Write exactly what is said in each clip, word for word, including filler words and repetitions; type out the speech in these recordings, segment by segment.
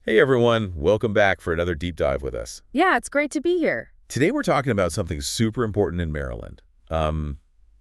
Hey everyone, welcome back for another deep dive with us. Yeah, it's great to be here. Today we're talking about something super important in Maryland, um,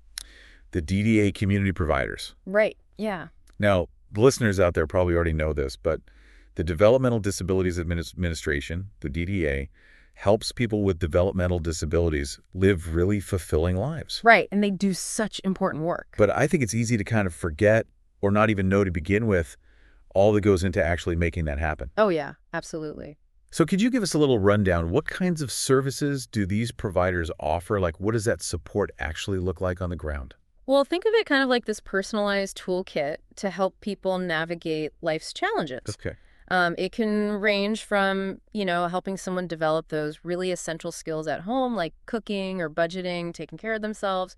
the D D A community providers. Right. Yeah. Now, the listeners out there probably already know this, but the Developmental Disabilities Adminis- Administration, the D D A, helps people with developmental disabilities live really fulfilling lives. Right. And they do such important work. But I think it's easy to kind of forget or not even know to begin with all that goes into actually making that happen. Oh, yeah, absolutely. So could you give us a little rundown? What kinds of services do these providers offer? Like, what does that support actually look like on the ground? Well, think of it kind of like this personalized toolkit to help people navigate life's challenges. Okay. Um, it can range from, you know, helping someone develop those really essential skills at home, like cooking or budgeting, taking care of themselves,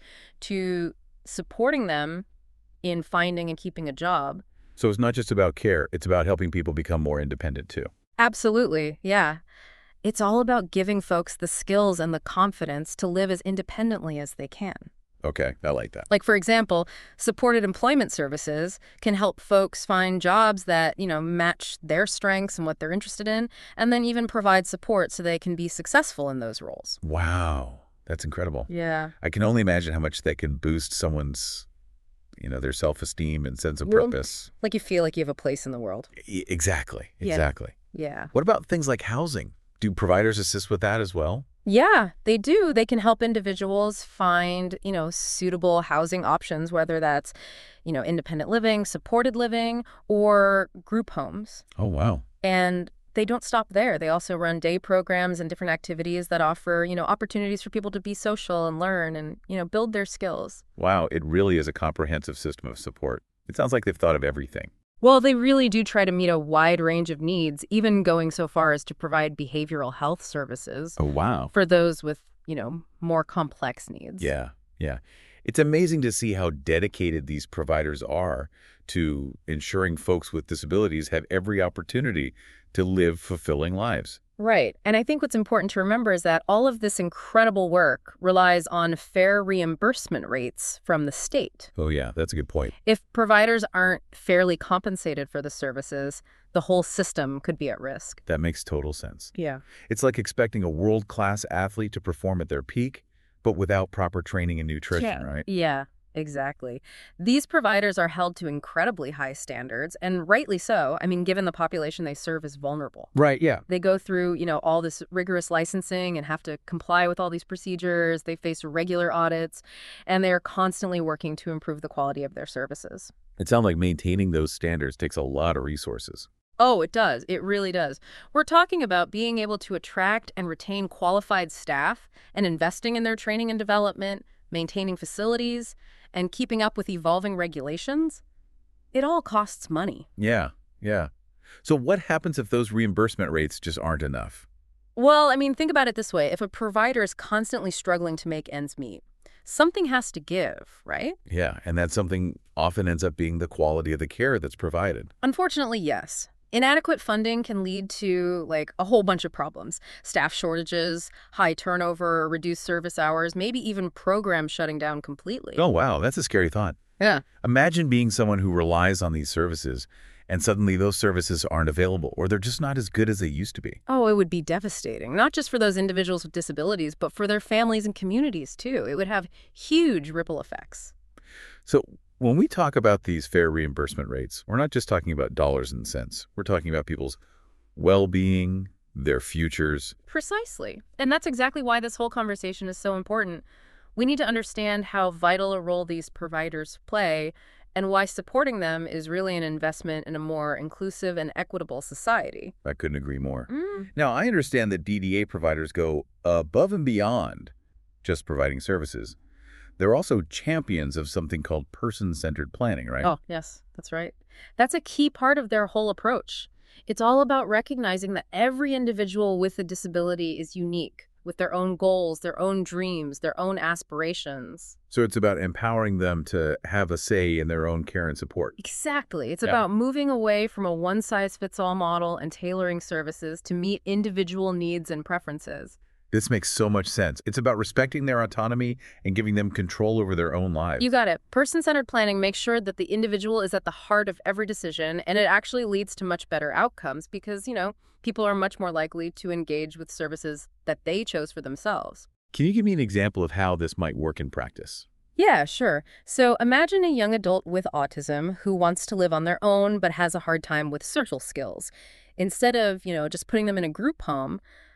to supporting them in finding and keeping a job. So it's not just about care, it's about helping people become more independent too. Absolutely. Yeah. It's all about giving folks the skills and the confidence to live as independently as they can. Okay, I like that. Like, for example, supported employment services can help folks find jobs that, you know, match their strengths and what they're interested in, and then even provide support so they can be successful in those roles. Wow, that's incredible. Yeah. I can only imagine how much that can boost someone's, you know, their self-esteem and sense of Well, purpose. Like you feel like you have a place in the world. E- Exactly, Yeah. exactly. Yeah. What about things like housing? Do providers assist with that as well? Yeah, they do. They can help individuals find, you know, suitable housing options, whether that's, you know, independent living, supported living, or group homes. Oh, wow. And they don't stop there. They also run day programs and different activities that offer, you know, opportunities for people to be social and learn and, you know, build their skills. Wow, it really is a comprehensive system of support. It sounds like they've thought of everything. Well, they really do try to meet a wide range of needs, even going so far as to provide behavioral health services Oh, wow. for those with, you know, more complex needs. Yeah, yeah. It's amazing to see how dedicated these providers are to ensuring folks with disabilities have every opportunity to live fulfilling lives. Right. And I think what's important to remember is that all of this incredible work relies on fair reimbursement rates from the state. Oh, yeah, that's a good point. If providers aren't fairly compensated for the services, the whole system could be at risk. That makes total sense. Yeah. It's like expecting a world-class athlete to perform at their peak, but without proper training and nutrition, Yeah. right? Yeah, exactly. These providers are held to incredibly high standards, and rightly so. I mean, given the population they serve is vulnerable. Right, yeah. They go through, you know, all this rigorous licensing and have to comply with all these procedures. They face regular audits, and they are constantly working to improve the quality of their services. It sounds like maintaining those standards takes a lot of resources. Oh, it does. It really does. We're talking about being able to attract and retain qualified staff and investing in their training and development, maintaining facilities, and keeping up with evolving regulations. It all costs money. Yeah, yeah. So what happens if those reimbursement rates just aren't enough? Well, I mean, think about it this way. If a provider is constantly struggling to make ends meet, something has to give, right? Yeah, and that something often ends up being the quality of the care that's provided. Unfortunately, yes. Inadequate funding can lead to, like, a whole bunch of problems. Staff shortages, high turnover, reduced service hours, maybe even programs shutting down completely. Oh, wow, that's a scary thought. Yeah. Imagine being someone who relies on these services and suddenly those services aren't available or they're just not as good as they used to be. Oh, it would be devastating, not just for those individuals with disabilities, but for their families and communities, too. It would have huge ripple effects. So when we talk about these fair reimbursement rates, we're not just talking about dollars and cents. We're talking about people's well-being, their futures. Precisely. And that's exactly why this whole conversation is so important. We need to understand how vital a role these providers play and why supporting them is really an investment in a more inclusive and equitable society. I couldn't agree more. Mm. Now, I understand that D D A providers go above and beyond just providing services. They're also champions of something called person-centered planning, right? Oh, yes, that's right. That's a key part of their whole approach. It's all about recognizing that every individual with a disability is unique, with their own goals, their own dreams, their own aspirations. So it's about empowering them to have a say in their own care and support. Exactly. It's Yeah. about moving away from a one-size-fits-all model and tailoring services to meet individual needs and preferences. This makes so much sense. It's about respecting their autonomy and giving them control over their own lives. You got it. Person-centered planning makes sure that the individual is at the heart of every decision, and it actually leads to much better outcomes because, you know, people are much more likely to engage with services that they chose for themselves. Can you give me an example of how this might work in practice? Yeah, sure. So imagine a young adult with autism who wants to live on their own but has a hard time with social skills. Instead of, you know, just putting them in a group home,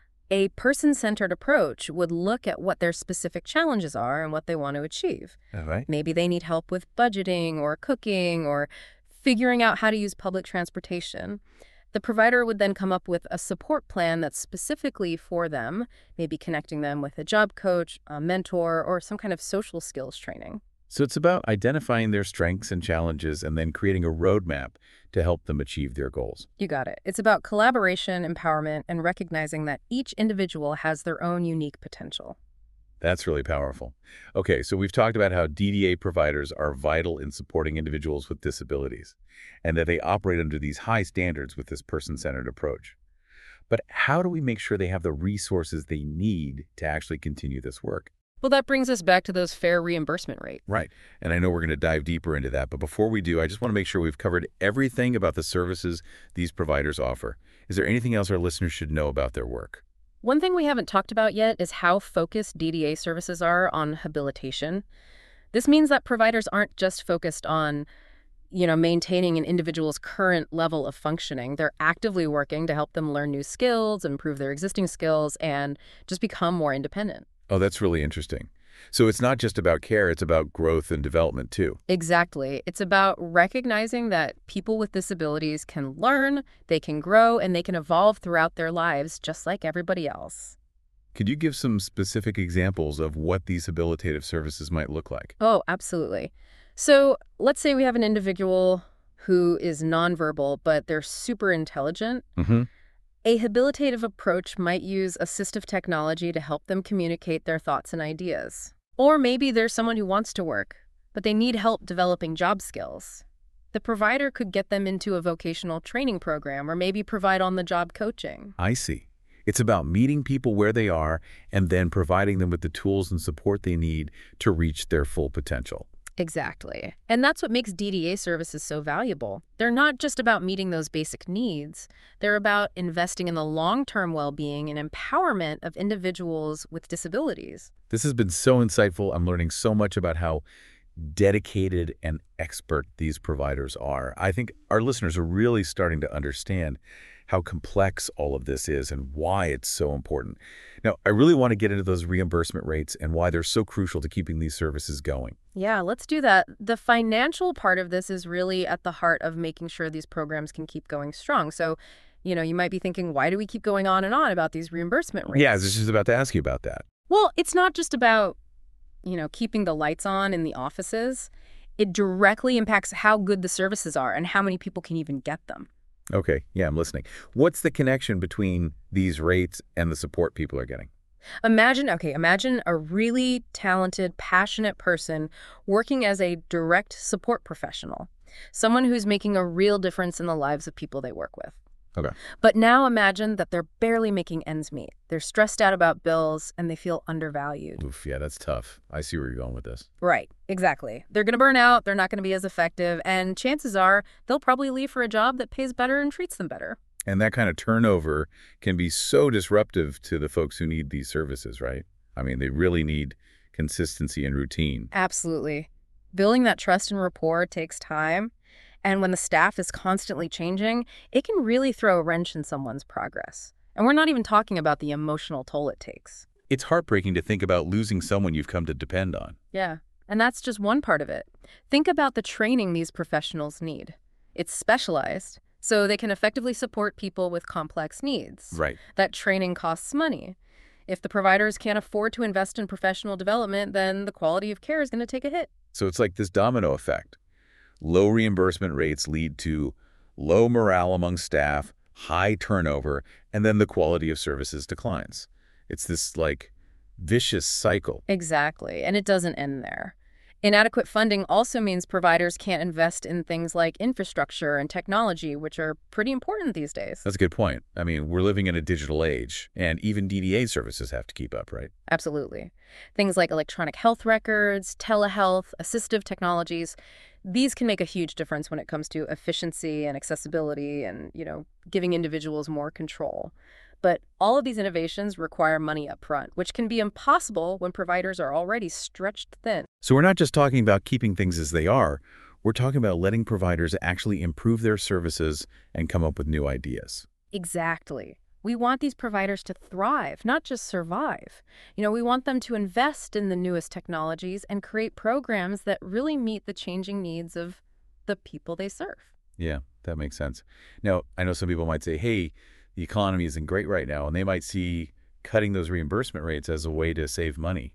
a person-centered approach would look at what their specific challenges are and what they want to achieve. All right. Maybe they need help with budgeting or cooking or figuring out how to use public transportation. The provider would then come up with a support plan that's specifically for them, maybe connecting them with a job coach, a mentor, or some kind of social skills training. So it's about identifying their strengths and challenges and then creating a roadmap to help them achieve their goals. You got it. It's about collaboration, empowerment, and recognizing that each individual has their own unique potential. That's really powerful. Okay, so we've talked about how D D A providers are vital in supporting individuals with disabilities and that they operate under these high standards with this person-centered approach. But how do we make sure they have the resources they need to actually continue this work? Well, that brings us back to those fair reimbursement rates. Right. And I know we're going to dive deeper into that. But before we do, I just want to make sure we've covered everything about the services these providers offer. Is there anything else our listeners should know about their work? One thing we haven't talked about yet is how focused D D A services are on habilitation. This means that providers aren't just focused on, you know, maintaining an individual's current level of functioning. They're actively working to help them learn new skills, improve their existing skills, and just become more independent. Oh, that's really interesting. So it's not just about care, it's about growth and development too. Exactly. It's about recognizing that people with disabilities can learn, they can grow, and they can evolve throughout their lives just like everybody else. Could you give some specific examples of what these habilitative services might look like? Oh, absolutely. So let's say we have an individual who is nonverbal, but they're super intelligent. Mm-hmm. A habilitative approach might use assistive technology to help them communicate their thoughts and ideas. Or maybe there's someone who wants to work, but they need help developing job skills. The provider could get them into a vocational training program or maybe provide on-the-job coaching. I see. It's about meeting people where they are and then providing them with the tools and support they need to reach their full potential. Exactly. And that's what makes D D A services so valuable. They're not just about meeting those basic needs. They're about investing in the long-term well-being and empowerment of individuals with disabilities. This has been so insightful. I'm learning so much about how dedicated and expert these providers are. I think our listeners are really starting to understand how complex all of this is and why it's so important. Now, I really want to get into those reimbursement rates and why they're so crucial to keeping these services going. Yeah, let's do that. The financial part of this is really at the heart of making sure these programs can keep going strong. So, you know, you might be thinking, why do we keep going on and on about these reimbursement rates? Yeah, I was just about to ask you about that. Well, it's not just about, you know, keeping the lights on in the offices. It directly impacts how good the services are and how many people can even get them. Okay, yeah, I'm listening. What's the connection between these rates and the support people are getting? Imagine, okay, imagine a really talented, passionate person working as a direct support professional, someone who's making a real difference in the lives of people they work with. Okay. But now imagine that they're barely making ends meet. They're stressed out about bills and they feel undervalued. Oof, yeah, that's tough. I see where you're going with this. Right, exactly. They're going to burn out, they're not going to be as effective, and chances are they'll probably leave for a job that pays better and treats them better. And that kind of turnover can be so disruptive to the folks who need these services, right? I mean, they really need consistency and routine. Absolutely. Building that trust and rapport takes time. And when the staff is constantly changing, it can really throw a wrench in someone's progress. And we're not even talking about the emotional toll it takes. It's heartbreaking to think about losing someone you've come to depend on. Yeah, and that's just one part of it. Think about the training these professionals need. It's specialized, so they can effectively support people with complex needs. Right. That training costs money. If the providers can't afford to invest in professional development, then the quality of care is going to take a hit. So it's like this domino effect. Low reimbursement rates lead to low morale among staff, high turnover, and then the quality of services declines. It's this, like, vicious cycle. Exactly, and it doesn't end there. Inadequate funding also means providers can't invest in things like infrastructure and technology, which are pretty important these days. That's a good point. I mean, we're living in a digital age, and even D D A services have to keep up, right? Absolutely. Things like electronic health records, telehealth, assistive technologies, these can make a huge difference when it comes to efficiency and accessibility and, you know, giving individuals more control. But all of these innovations require money up front, which can be impossible when providers are already stretched thin. So we're not just talking about keeping things as they are. We're talking about letting providers actually improve their services and come up with new ideas. Exactly. We want these providers to thrive, not just survive. You know, we want them to invest in the newest technologies and create programs that really meet the changing needs of the people they serve. Yeah, that makes sense. Now, I know some people might say, hey, the economy isn't great right now, and they might see cutting those reimbursement rates as a way to save money.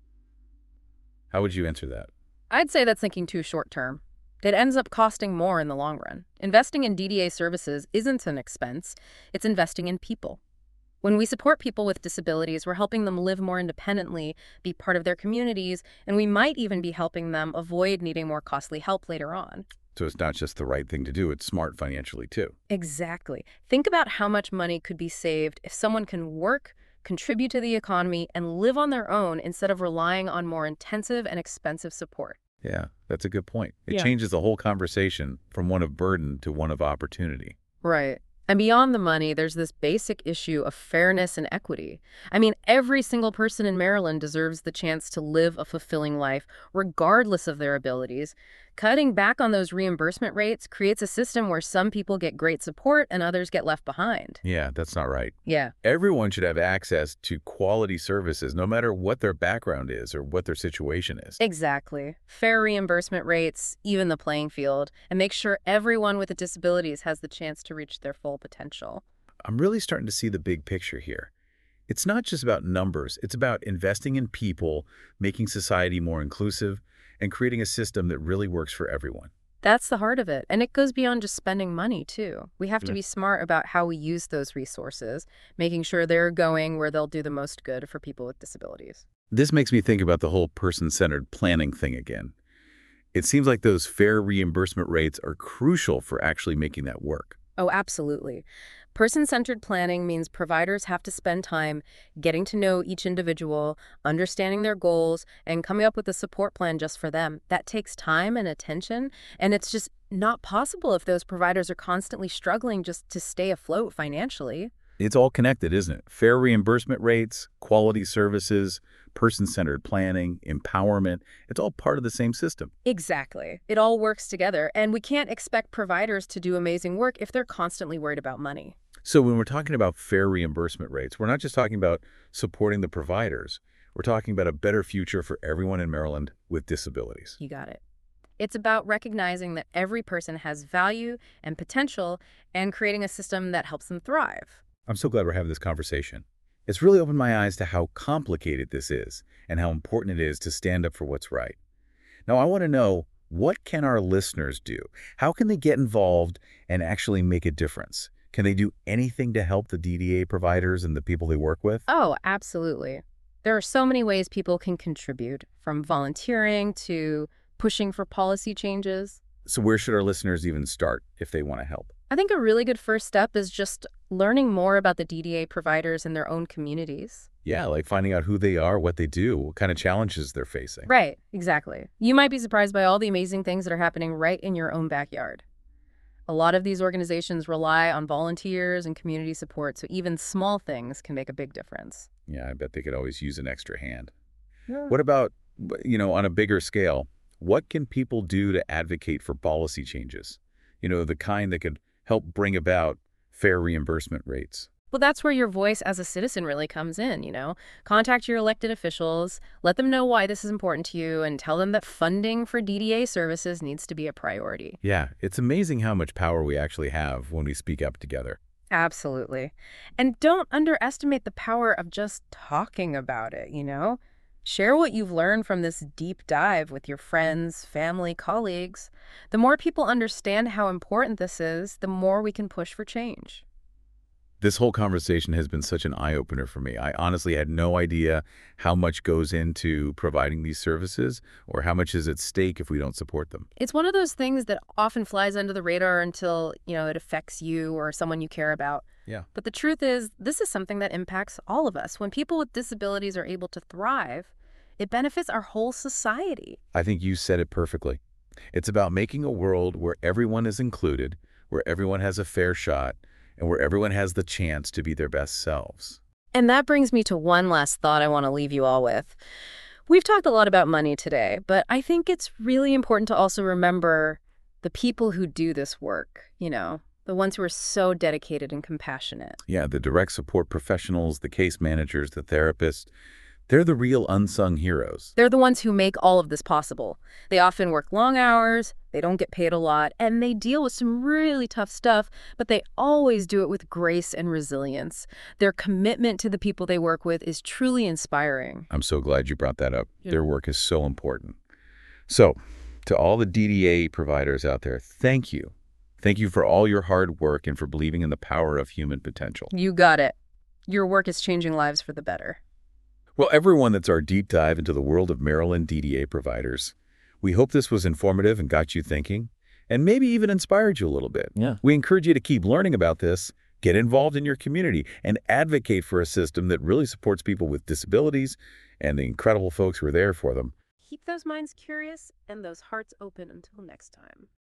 How would you answer that? I'd say that's thinking too short term. It ends up costing more in the long run. Investing in D D A services isn't an expense, it's investing in people. When we support people with disabilities, we're helping them live more independently, be part of their communities, and we might even be helping them avoid needing more costly help later on. So it's not just the right thing to do, it's smart financially too. Exactly. Think about how much money could be saved if someone can work, contribute to the economy, and live on their own instead of relying on more intensive and expensive support. Yeah, that's a good point. It Yeah. changes the whole conversation from one of burden to one of opportunity. Right. And beyond the money, there's this basic issue of fairness and equity. I mean, every single person in Maryland deserves the chance to live a fulfilling life, regardless of their abilities. Cutting back on those reimbursement rates creates a system where some people get great support and others get left behind. Yeah, that's not right. Yeah, Everyone should have access to quality services, no matter what their background is or what their situation is. exactly. Fair reimbursement rates, even the playing field, and make sure everyone with disabilities has the chance to reach their full potential. I'm really starting to see the big picture here. It's not just about numbers. It's about investing in people, making society more inclusive, and creating a system that really works for everyone. That's the heart of it. And it goes beyond just spending money, too. We have to Yeah. be smart about how we use those resources, making sure they're going where they'll do the most good for people with disabilities. This makes me think about the whole person-centered planning thing again. It seems like those fair reimbursement rates are crucial for actually making that work. Oh, absolutely. Person-centered planning means providers have to spend time getting to know each individual, understanding their goals, and coming up with a support plan just for them. That takes time and attention, and it's just not possible if those providers are constantly struggling just to stay afloat financially. It's all connected, isn't it? Fair reimbursement rates, quality services, person-centered planning, empowerment. It's all part of the same system. Exactly. It all works together, and we can't expect providers to do amazing work if they're constantly worried about money. So when we're talking about fair reimbursement rates, we're not just talking about supporting the providers. We're talking about a better future for everyone in Maryland with disabilities. You got it. It's about recognizing that every person has value and potential and creating a system that helps them thrive. I'm so glad we're having this conversation. It's really opened my eyes to how complicated this is and how important it is to stand up for what's right. Now, I want to know, what can our listeners do? How can they get involved and actually make a difference? Can they do anything to help the D D A providers and the people they work with? Oh, absolutely. There are so many ways people can contribute, from volunteering to pushing for policy changes. So where should our listeners even start if they want to help? I think a really good first step is just learning more about the D D A providers in their own communities. Yeah, like finding out who they are, what they do, what kind of challenges they're facing. Right, exactly. You might be surprised by all the amazing things that are happening right in your own backyard. A lot of these organizations rely on volunteers and community support, so even small things can make a big difference. Yeah, I bet they could always use an extra hand. Yeah. What about, you know, on a bigger scale, what can people do to advocate for policy changes? You know, the kind that could help bring about fair reimbursement rates. Well, that's where your voice as a citizen really comes in, you know. Contact your elected officials, let them know why this is important to you, and tell them that funding for D D A services needs to be a priority. Yeah, it's amazing how much power we actually have when we speak up together. Absolutely. And don't underestimate the power of just talking about it, you know? Share what you've learned from this deep dive with your friends, family, colleagues. The more people understand how important this is, the more we can push for change. This whole conversation has been such an eye-opener for me. I honestly had no idea how much goes into providing these services or how much is at stake if we don't support them. It's one of those things that often flies under the radar until, you know, it affects you or someone you care about. Yeah. But the truth is, this is something that impacts all of us. When people with disabilities are able to thrive, it benefits our whole society. I think you said it perfectly. It's about making a world where everyone is included, where everyone has a fair shot, and where everyone has the chance to be their best selves. And that brings me to one last thought I want to leave you all with. We've talked a lot about money today, but I think it's really important to also remember the people who do this work, you know, the ones who are so dedicated and compassionate. Yeah, the direct support professionals, the case managers, the therapists, they're the real unsung heroes. They're the ones who make all of this possible. They often work long hours, they don't get paid a lot, and they deal with some really tough stuff, but they always do it with grace and resilience. Their commitment to the people they work with is truly inspiring. I'm so glad you brought that up. Yeah. Their work is so important. So, to all the D D A providers out there, thank you. Thank you for all your hard work and for believing in the power of human potential. You got it. Your work is changing lives for the better. Well, everyone, that's our deep dive into the world of Maryland D D A providers. We hope this was informative and got you thinking, and maybe even inspired you a little bit. Yeah. We encourage you to keep learning about this, get involved in your community, and advocate for a system that really supports people with disabilities and the incredible folks who are there for them. Keep those minds curious and those hearts open until next time.